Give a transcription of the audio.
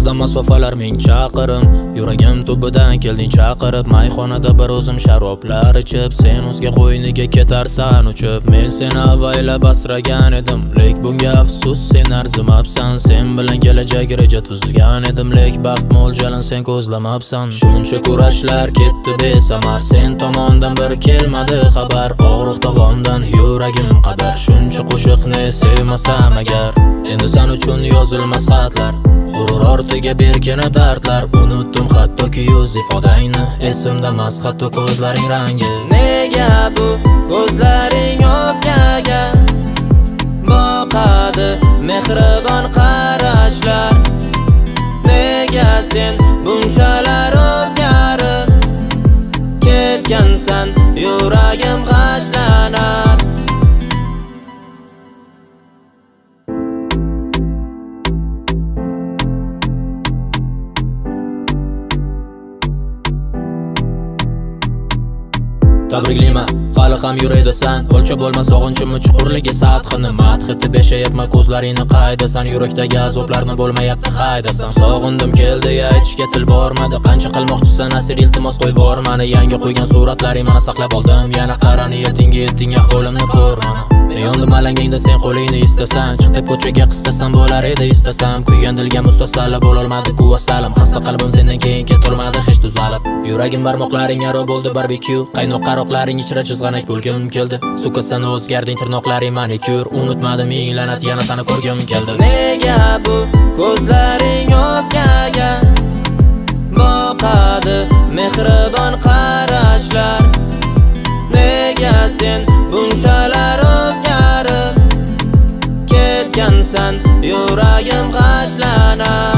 O'tkazdim masofalar ming chaqirim, yuragim tubidan kelding chaqirib. Mayxonada bir o'zim sharoblar ichib, sen o'zga qo'yniga ketarsan uchib. Men seni avaylab asragan edim, lek bunga afsus, sen arzimabsan. Sen bilan kelajak reja tuzgan edim, lek baxt mo'ljalin sen ko'zlamabsan. Shuncha kurashlar ketdi besamar, sen tomondan bir kelmadi xabar. Og'riq tovondan yuragim qadar, shuncha qo'shiqni sevmasam agar. Endi sen uchun yozilmas xatlar, g'urur ortiga berkina dardlar. Unutdim hattoki yuz ifodangni, esimdamas hatto ko'zlaring rangi. Nega bu ko'zlaring o'zgaga boqadi mehribon qarashlar? Nega sen bunchalar o'zgarib ketgansan, yuragim g'ashlanar. Tabriklayman, hali ham yuraydasan. O'lchab bo'lmas sog'inchimni chuqurligi sathini madh etib yashayapman, ko'zlaringni qaydasan. Yurakdagi azoblarni bo'lmayapti haydasan. Sog'indim keldi aytishga til bormadi, qancha qilmoqchisan asir, iltimos qo'y bor mani. Yangi qo'ygan suratlaring mana saqlab oldim, yana qara niyatingga yetding, ahvolimni ko'r mana. Yondim alangingda sen qo'lingni istasan, chiq deb ko'chaga qistasan bo'lar edi istasam. Kuygan dilga mustasalla bo'lolmadi quvvasalim, xasta qalbim sendan keyin ketolmadi hech tuzalib. Yuragim barmoqlaring aro bo'ldi barbekyu, qaynoq qaroqlaring ichra chizg'anak bo'lgim keldi. Suka sen o'zgarding, tirnoqlaring manikyur, unutmadim ming la'nat, yana seni ko'rgim keldi. Nega bu ko'zlaring o'zgaga boqadi mehribon qarashlar? Nega sen bunchalar o'zgarib ketgansan, yuragim g'ashlanar.